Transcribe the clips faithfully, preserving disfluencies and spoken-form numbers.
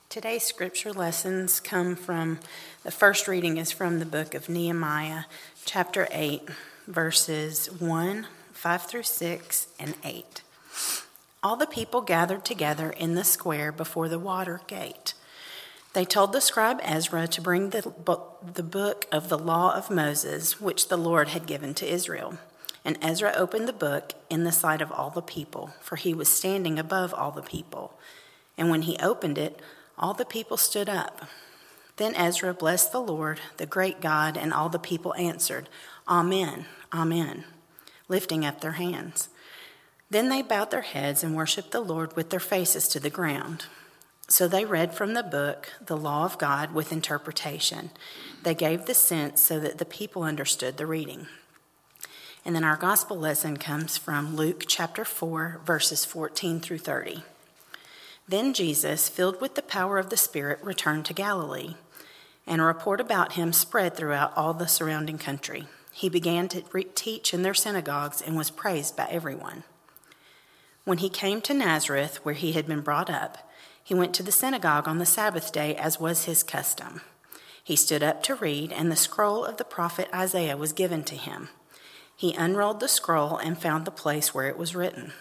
Today's scripture lessons come from, the first reading is from the book of Nehemiah, chapter eight, verses one, five through six, and eight. All the people gathered together in the square before the water gate. They told the scribe Ezra to bring the book, the book of the law of Moses, which the Lord had given to Israel. And Ezra opened the book in the sight of all the people, for he was standing above all the people. And when he opened it, all the people stood up. Then Ezra blessed the Lord, the great God, and all the people answered, Amen, Amen, lifting up their hands. Then they bowed their heads and worshiped the Lord with their faces to the ground. So they read from the book, the law of God, with interpretation. They gave the sense so that the people understood the reading. And then our gospel lesson comes from Luke chapter four, verses fourteen through thirty. Then Jesus, filled with the power of the Spirit, returned to Galilee, and a report about him spread throughout all the surrounding country. He began to re- teach in their synagogues and was praised by everyone. When he came to Nazareth, where he had been brought up, he went to the synagogue on the Sabbath day, as was his custom. He stood up to read, and the scroll of the prophet Isaiah was given to him. He unrolled the scroll and found the place where it was written,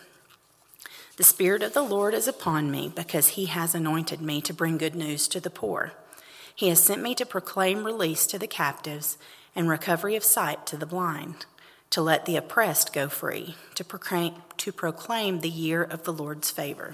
The Spirit of the Lord is upon me, because he has anointed me to bring good news to the poor. He has sent me to proclaim release to the captives and recovery of sight to the blind, to let the oppressed go free, to proclaim, to proclaim the year of the Lord's favor.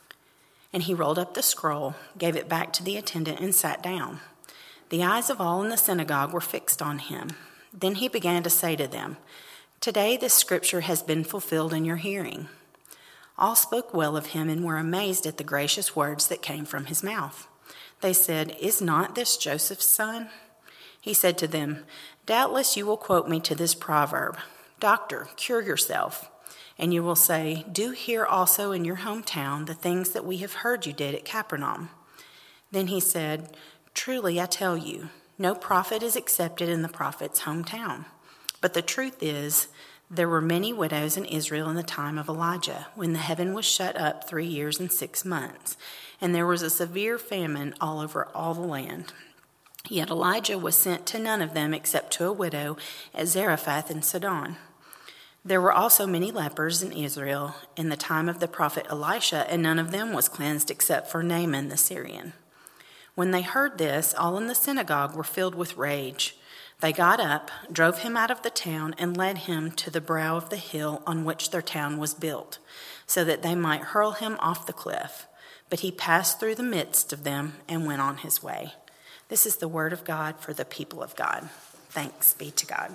And he rolled up the scroll, gave it back to the attendant, and sat down. The eyes of all in the synagogue were fixed on him. Then he began to say to them, Today this scripture has been fulfilled in your hearing. All spoke well of him and were amazed at the gracious words that came from his mouth. They said, Is not this Joseph's son? He said to them, Doubtless you will quote me to this proverb, Doctor, cure yourself. And you will say, Do here also in your hometown the things that we have heard you did at Capernaum. Then he said, Truly I tell you, no prophet is accepted in the prophet's hometown. But the truth is, there were many widows in Israel in the time of Elijah, when the heaven was shut up three years and six months, and there was a severe famine all over all the land. Yet Elijah was sent to none of them except to a widow at Zarephath in Sidon. There were also many lepers in Israel in the time of the prophet Elisha, and none of them was cleansed except for Naaman the Syrian. When they heard this, all in the synagogue were filled with rage. They got up, drove him out of the town, and led him to the brow of the hill on which their town was built, so that they might hurl him off the cliff. But he passed through the midst of them and went on his way. This is the word of God for the people of God. Thanks be to God.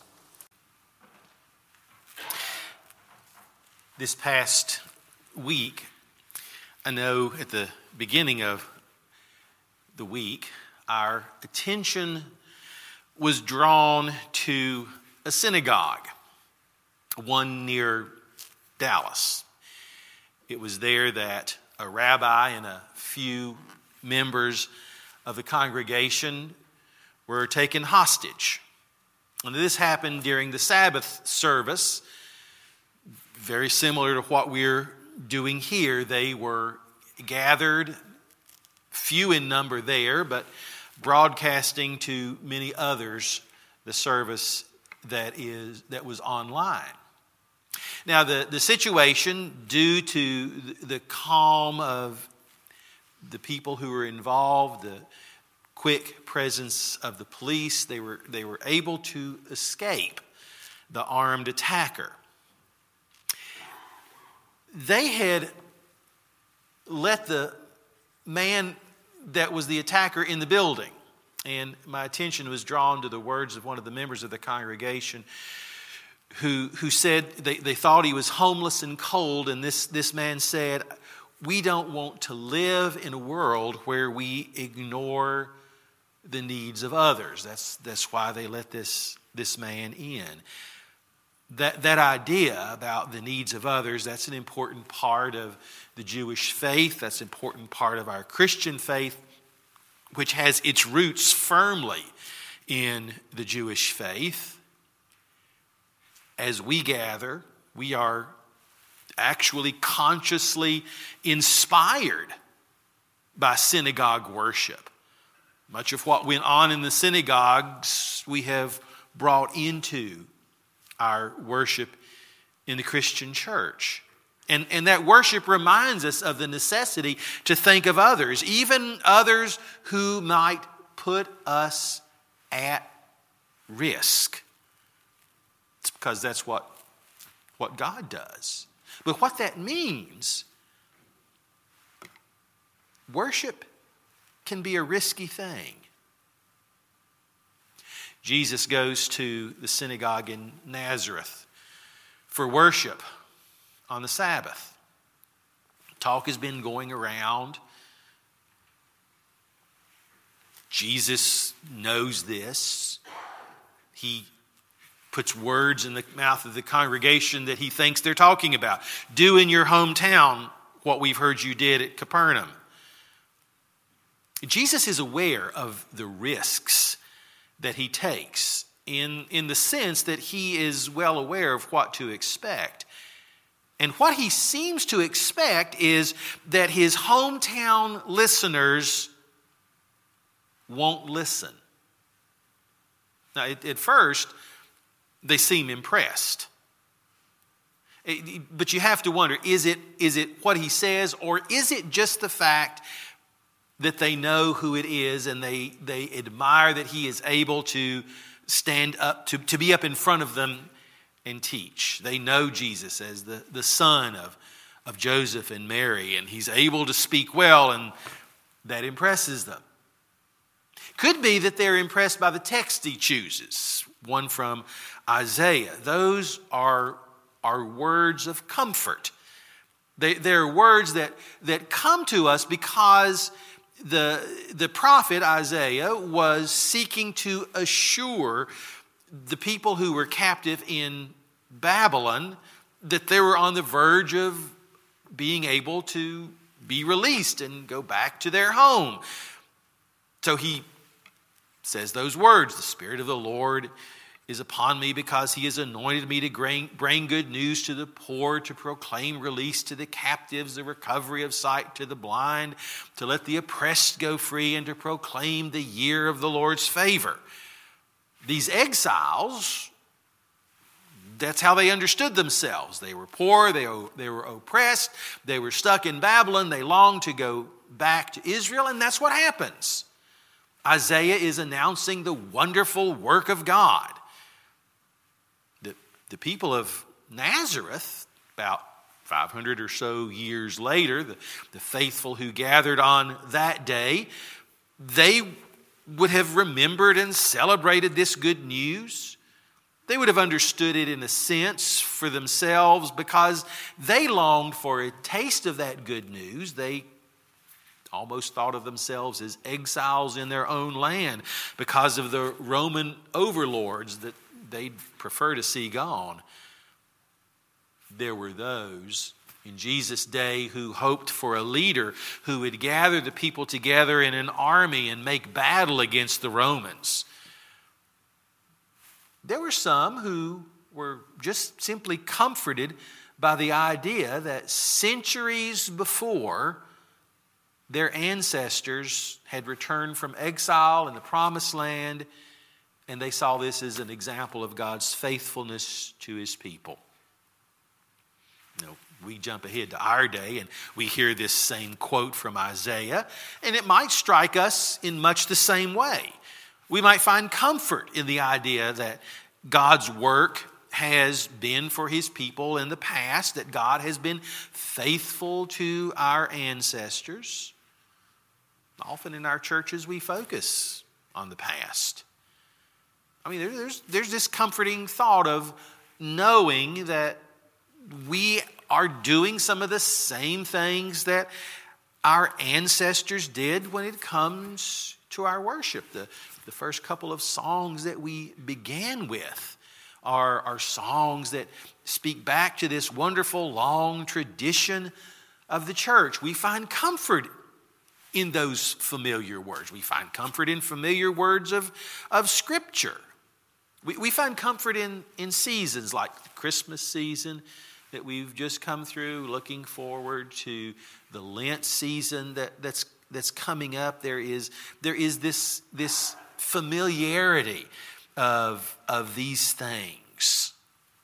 This past week, I know at the beginning of the week, our attention was drawn to a synagogue, one near Dallas. It was there that a rabbi and a few members of the congregation were taken hostage. And this happened during the Sabbath service, very similar to what we're doing here. They were gathered, few in number there, but broadcasting to many others the service that is that was online. Now, the, the situation, due to the calm of the people who were involved, the quick presence of the police, they were they were able to escape the armed attacker. They had let the man that was the attacker in the building. And my attention was drawn to the words of one of the members of the congregation who who said they, they thought he was homeless and cold. And this, this man said, we don't want to live in a world where we ignore the needs of others. That's that's why they let this, this man in. That, that idea about the needs of others, that's an important part of the Jewish faith. That's an important part of our Christian faith, which has its roots firmly in the Jewish faith. As we gather, we are actually consciously inspired by synagogue worship. Much of what went on in the synagogues we have brought into our worship in the Christian church. And, and that worship reminds us of the necessity to think of others, even others who might put us at risk. It's because that's what, what God does. But what that means, worship can be a risky thing. Jesus goes to the synagogue in Nazareth for worship on the Sabbath. Talk has been going around. Jesus knows this. He puts words in the mouth of the congregation that he thinks they're talking about. Do in your hometown what we've heard you did at Capernaum. Jesus is aware of the risks that he takes in, in the sense that he is well aware of what to expect. And what he seems to expect is that his hometown listeners won't listen. Now, at, at first, they seem impressed. But you have to wonder, is it, is it what he says, or is it just the fact that they know who it is and they, they admire that he is able to stand up, to, to be up in front of them and teach? They know Jesus as the, the son of, of Joseph and Mary, and he's able to speak well, and that impresses them. Could be that they're impressed by the text he chooses, one from Isaiah. Those are, are words of comfort. They, they're words that, that come to us because the, the prophet Isaiah was seeking to assure the people who were captive in Babylon that they were on the verge of being able to be released and go back to their home. So he says those words, the Spirit of the Lord is upon me because he has anointed me to bring good news to the poor, to proclaim release to the captives, the recovery of sight to the blind, to let the oppressed go free, and to proclaim the year of the Lord's favor. These exiles, that's how they understood themselves. They were poor, they, they were oppressed, they were stuck in Babylon, they longed to go back to Israel, and that's what happens. Isaiah is announcing the wonderful work of God. The, the people of Nazareth, about five hundred or so years later, the, the faithful who gathered on that day, they would have remembered and celebrated this good news. They would have understood it in a sense for themselves because they longed for a taste of that good news. They almost thought of themselves as exiles in their own land because of the Roman overlords that they'd prefer to see gone. There were those in Jesus' day who hoped for a leader who would gather the people together in an army and make battle against the Romans. There were some who were just simply comforted by the idea that centuries before, their ancestors had returned from exile in the Promised Land, and they saw this as an example of God's faithfulness to his people. You know, we jump ahead to our day and we hear this same quote from Isaiah, and it might strike us in much the same way. We might find comfort in the idea that God's work has been for his people in the past, that God has been faithful to our ancestors. Often in our churches we focus on the past. I mean, there's, there's this comforting thought of knowing that we are doing some of the same things that our ancestors did when it comes to our worship. The, the first couple of songs that we began with are, are songs that speak back to this wonderful long tradition of the church. We find comfort in those familiar words. We find comfort in familiar words of, of Scripture. We, we find comfort in, in seasons like the Christmas season that we've just come through, looking forward to the Lent season that, that's that's coming up. There is, there is this, this familiarity of, of these things.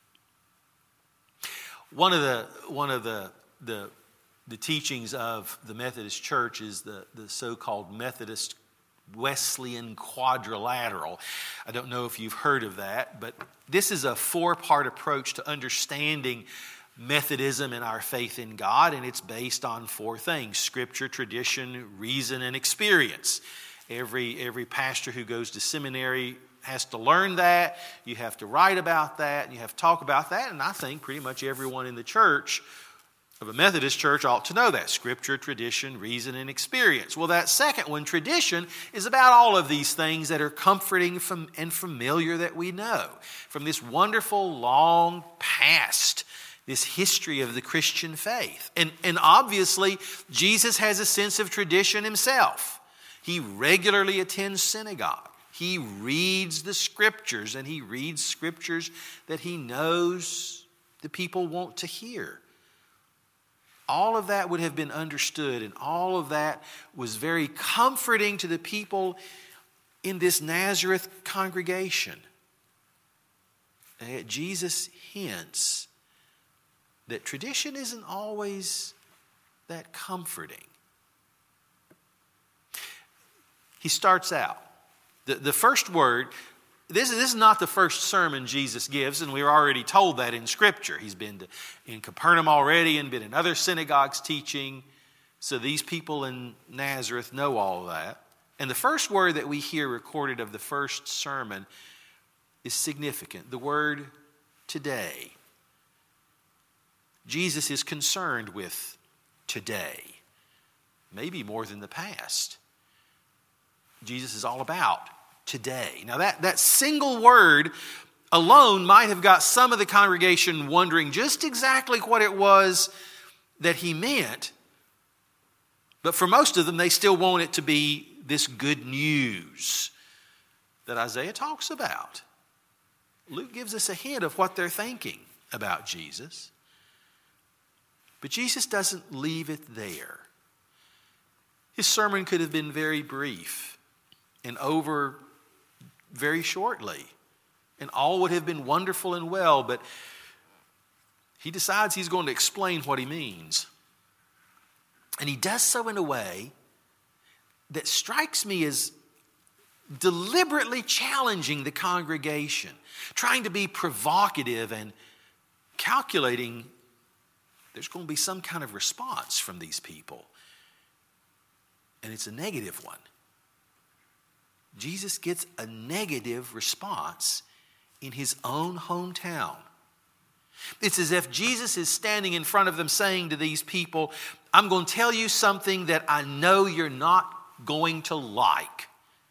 One of the, one of the, the, the teachings of the Methodist Church is the, the so-called Methodist Wesleyan quadrilateral. I don't know if you've heard of that, but this is a four-part approach to understanding Methodism and our faith in God, and it's based on four things: Scripture, tradition, reason, and experience. Every, every pastor who goes to seminary has to learn that. You have to write about that, and you have to talk about that, and I think pretty much everyone in the church of a Methodist church ought to know that: Scripture, tradition, reason, and experience. Well, that second one, tradition, is about all of these things that are comforting and familiar that we know from this wonderful long past, this history of the Christian faith. And, and obviously, Jesus has a sense of tradition himself. He regularly attends synagogue. He reads the Scriptures, and he reads Scriptures that he knows the people want to hear. All of that would have been understood, and all of that was very comforting to the people in this Nazareth congregation. And yet Jesus hints that tradition isn't always that comforting. He starts out. The, the first word, this, this is not the first sermon Jesus gives, and we were already told that in Scripture. He's been to, in Capernaum already and been in other synagogues teaching. So these people in Nazareth know all of that. And the first word that we hear recorded of the first sermon is significant. The word today. Jesus is concerned with today, maybe more than the past. Jesus is all about today. Now that, that single word alone might have got some of the congregation wondering just exactly what it was that he meant. But for most of them, they still want it to be this good news that Isaiah talks about. Luke gives us a hint of what they're thinking about Jesus. But Jesus doesn't leave it there. His sermon could have been very brief and over very shortly, and all would have been wonderful and well, but he decides he's going to explain what he means. And he does so in a way that strikes me as deliberately challenging the congregation, trying to be provocative and calculating there's going to be some kind of response from these people. And it's a negative one. Jesus gets a negative response in his own hometown. It's as if Jesus is standing in front of them saying to these people, I'm going to tell you something that I know you're not going to like.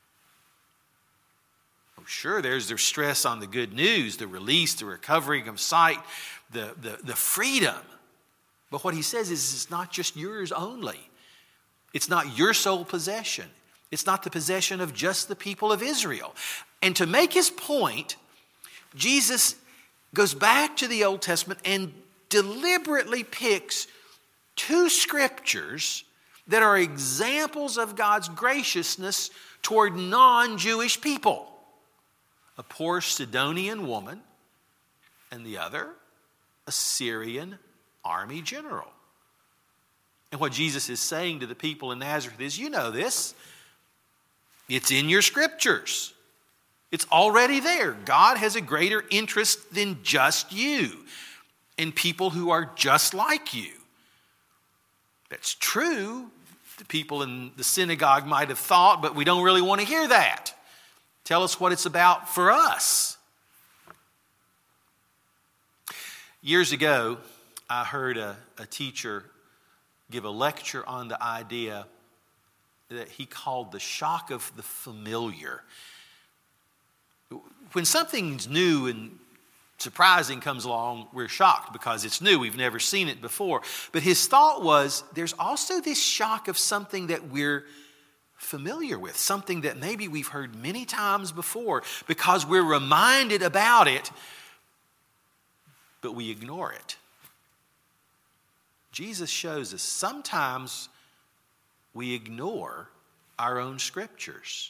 Oh, sure, there's the stress on the good news, the release, the recovering of sight, the, the, the freedom. But what he says is it's not just yours only. It's not your sole possession. It's not the possession of just the people of Israel. And to make his point, Jesus goes back to the Old Testament and deliberately picks two scriptures that are examples of God's graciousness toward non-Jewish people. A poor Sidonian woman, and the other, a Syrian army general. And what Jesus is saying to the people in Nazareth is, you know this. It's in your scriptures. It's already there. God has a greater interest than just you in people who are just like you. That's true. The people in the synagogue might have thought, but we don't really want to hear that. Tell us what it's about for us. Years ago, I heard a, a teacher give a lecture on the idea that he called the shock of the familiar. When something's new and surprising comes along, we're shocked because it's new. We've never seen it before. But his thought was, there's also this shock of something that we're familiar with, something that maybe we've heard many times before because we're reminded about it, but we ignore it. Jesus shows us sometimes we ignore our own scriptures.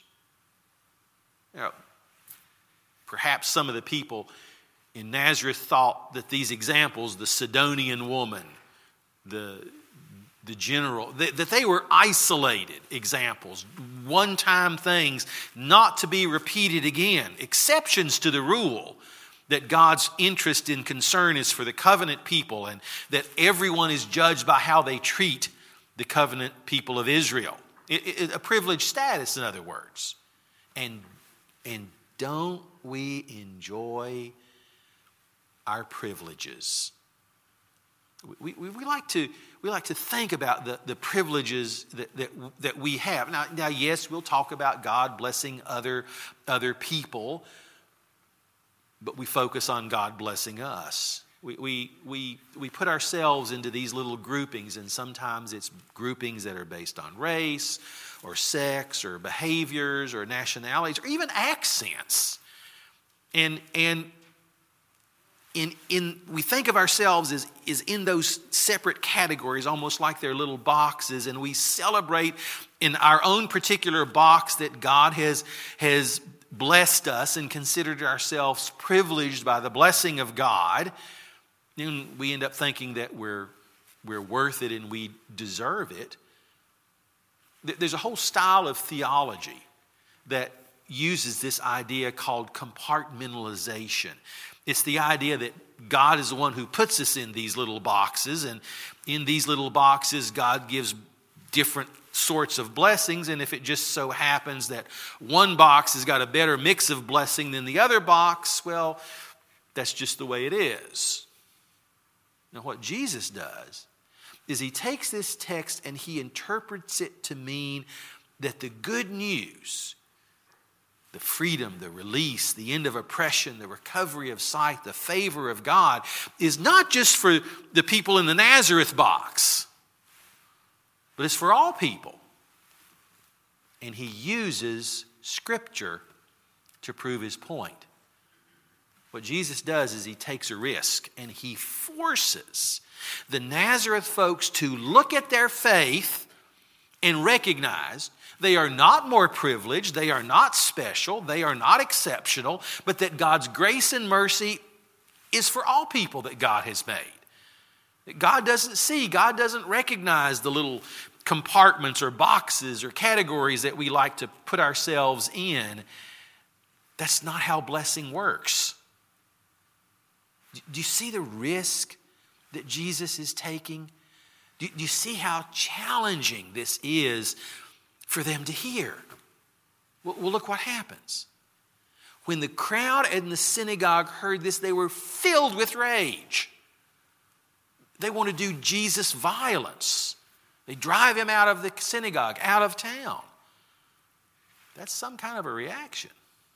You know, perhaps some of the people in Nazareth thought that these examples, the Sidonian woman, the, the general, that, that they were isolated examples, one-time things, not to be repeated again, exceptions to the rule that God's interest and concern is for the covenant people and that everyone is judged by how they treat the covenant people of Israel. It, it, a privileged status, in other words. And, and don't we enjoy our privileges? We, we, we, like to, we like to think about the, the privileges that, that, that we have. Now, now, yes, we'll talk about God blessing other, other people, but we focus on God blessing us. We, we, we, we put ourselves into these little groupings, and sometimes it's groupings that are based on race or sex or behaviors or nationalities or even accents. And, and In, in, we think of ourselves as, as in those separate categories, almost like they're little boxes, and we celebrate in our own particular box that God has, has blessed us and considered ourselves privileged by the blessing of God. And we end up thinking that we're, we're worth it and we deserve it. There's a whole style of theology that uses this idea called compartmentalization. It's the idea that God is the one who puts us in these little boxes, and in these little boxes, God gives different sorts of blessings, and if it just so happens that one box has got a better mix of blessing than the other box, well, that's just the way it is. Now, what Jesus does is he takes this text and he interprets it to mean that the good news, the freedom, the release, the end of oppression, the recovery of sight, the favor of God is not just for the people in the Nazareth box, but it's for all people. And he uses Scripture to prove his point. What Jesus does is he takes a risk and he forces the Nazareth folks to look at their faith and recognize they are not more privileged, they are not special, they are not exceptional, but that God's grace and mercy is for all people that God has made. God doesn't see, God doesn't recognize the little compartments or boxes or categories that we like to put ourselves in. That's not how blessing works. Do you see the risk that Jesus is taking? Do you see how challenging this is for them to hear? Well, look what happens. When the crowd in the synagogue heard this, they were filled with rage. They want to do Jesus violence. They drive him out of the synagogue, out of town. That's some kind of a reaction.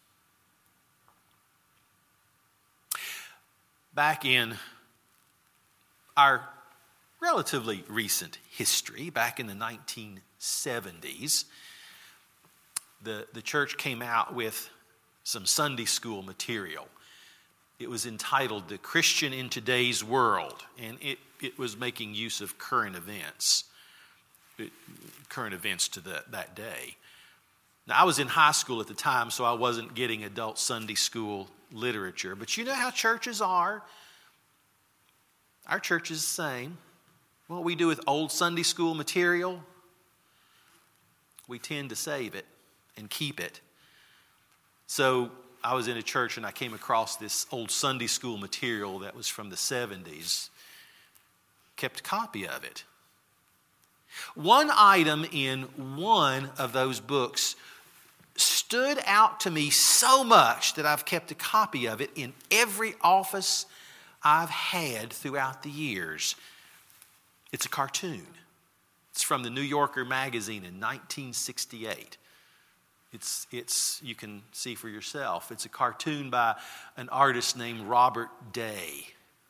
Back in our relatively recent history, back in the nineteen seventies, the, the church came out with some Sunday school material. It was entitled The Christian in Today's World, and it, it was making use of current events, it, current events to the, that day. Now, I was in high school at the time, so I wasn't getting adult Sunday school literature, but you know how churches are. Our church is the same. What we do with old Sunday school material, we tend to save it and keep it. So I was in a church and I came across this old Sunday school material that was from the seventies. Kept a copy of it. One item in one of those books stood out to me so much that I've kept a copy of it in every office I've had throughout the years. It's a cartoon. It's from the New Yorker magazine in nineteen sixty-eight. It's, it's, you can see for yourself. It's a cartoon by an artist named Robert Day.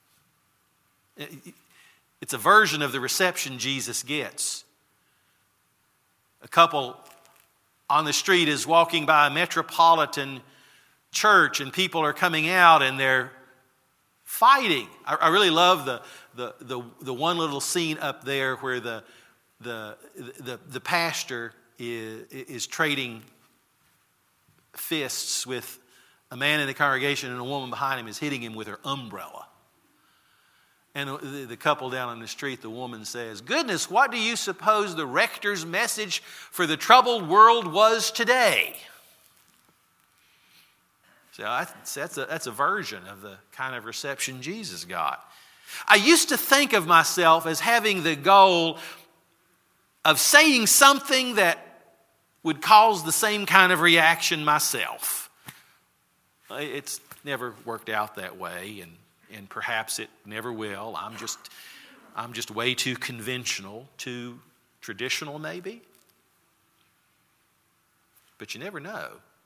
It's a version of the reception Jesus gets. A couple on the street is walking by a metropolitan church and people are coming out and they're fighting. I, I really love the, the, the, the one little scene up there where the, the, the, the pastor is, is trading fists with a man in the congregation, and a woman behind him is hitting him with her umbrella. And the, the couple down on the street, the woman says, "Goodness, what do you suppose the rector's message for the troubled world was today?" So that's a, that's a version of the kind of reception Jesus got. I used to think of myself as having the goal of saying something that would cause the same kind of reaction myself. It's never worked out that way, and, and perhaps it never will. I'm just, I'm just way too conventional, too traditional maybe. But you never know.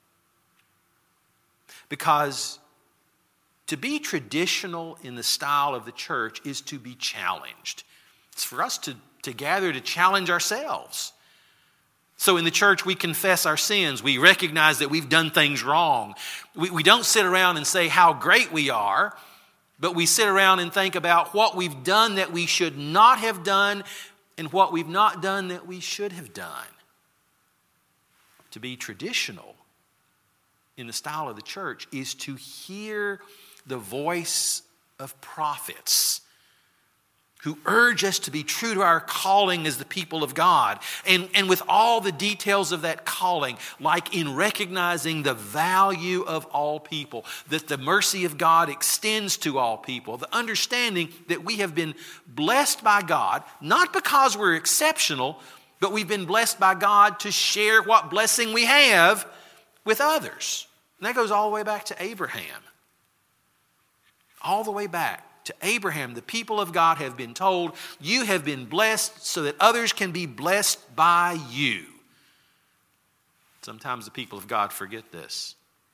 Because to be traditional in the style of the church is to be challenged. It's for us to, to gather to challenge ourselves. So in the church, we confess our sins. We recognize that we've done things wrong. We, we don't sit around and say how great we are, but we sit around and think about what we've done that we should not have done and what we've not done that we should have done. To be traditional in the style of the church is to hear the voice of prophets who urge us to be true to our calling as the people of God. And, and with all the details of that calling, like in recognizing the value of all people, that the mercy of God extends to all people, the understanding that we have been blessed by God, not because we're exceptional, but we've been blessed by God to share what blessing we have with others. And that goes all the way back to Abraham. All the way back to Abraham, the people of God have been told, you have been blessed so that others can be blessed by you. Sometimes the people of God forget this.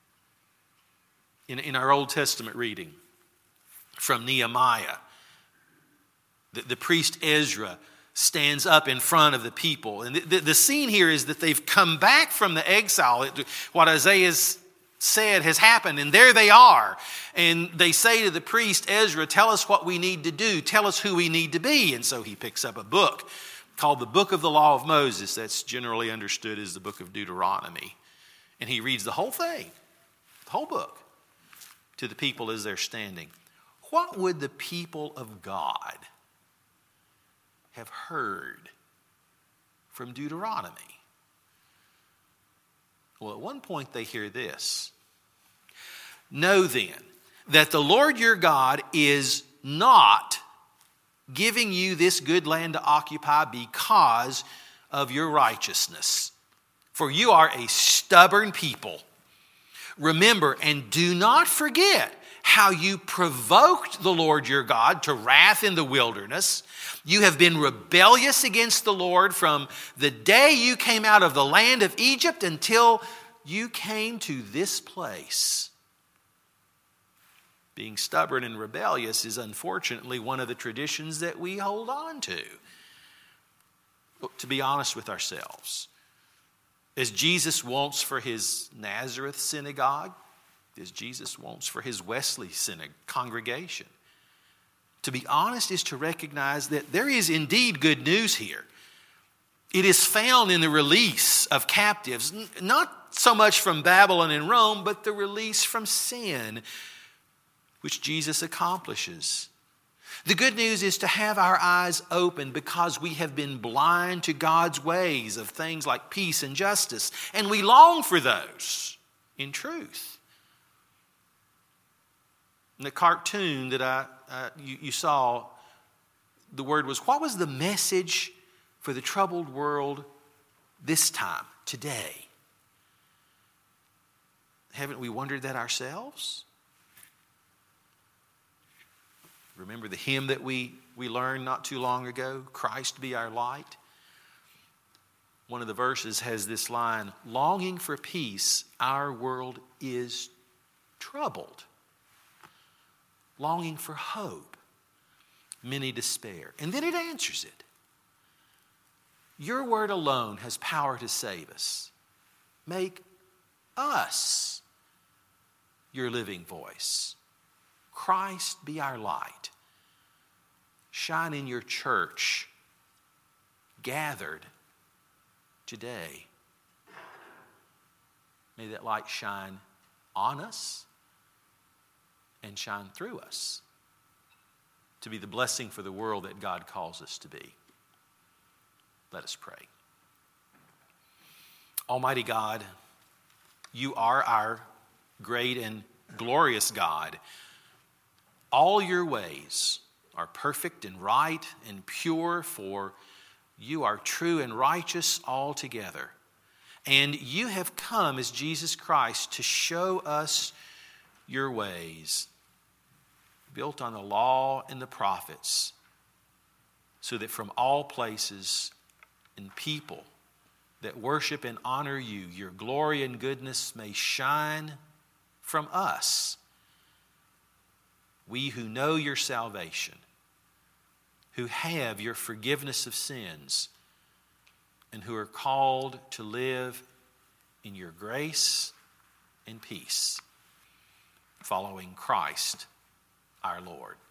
In, in our Old Testament reading from Nehemiah, the, the priest Ezra stands up in front of the people. And the, the, the scene here is that they've come back from the exile. It, what Isaiah's said has happened, and there they are. And they say to the priest Ezra, "Tell us what we need to do. Tell us who we need to be." And so he picks up a book called the Book of the Law of Moses. That's generally understood as the book of Deuteronomy. And he reads the whole thing, the whole book, to the people as they're standing. What would the people of God have heard from Deuteronomy? Well, at one point they hear this. "Know then that the Lord your God is not giving you this good land to occupy because of your righteousness. For you are a stubborn people. Remember and do not forget how you provoked the Lord your God to wrath in the wilderness. You have been rebellious against the Lord from the day you came out of the land of Egypt until you came to this place." Being stubborn and rebellious is unfortunately one of the traditions that we hold on to. But to be honest with ourselves, as Jesus wants for his Nazareth synagogue, as Jesus wants for his Wesley synagogue congregation, to be honest is to recognize that there is indeed good news here. It is found in the release of captives, not so much from Babylon and Rome, but the release from sin, which Jesus accomplishes. The good news is to have our eyes open because we have been blind to God's ways of things like peace and justice, and we long for those in truth. In the cartoon that I uh, you, you saw, the word was, what was the message for the troubled world this time, today? Haven't we wondered that ourselves? Remember the hymn that we, we learned not too long ago, "Christ be our light"? One of the verses has this line, "Longing for peace, our world is troubled. Longing for hope, many despair." And then it answers it. "Your word alone has power to save us. Make us your living voice. Christ be our light. Shine in your church. gathered today. May that light shine on us and shine through us to be the blessing for the world that God calls us to be. Let us pray. Almighty God, you are our great and glorious God. All your ways are perfect and right and pure, for you are true and righteous altogether. And you have come as Jesus Christ to show us your ways, built on the law and the prophets, so that from all places and people that worship and honor you, your glory and goodness may shine from us. We who know your salvation, who have your forgiveness of sins, and who are called to live in your grace and peace, following Christ our Lord.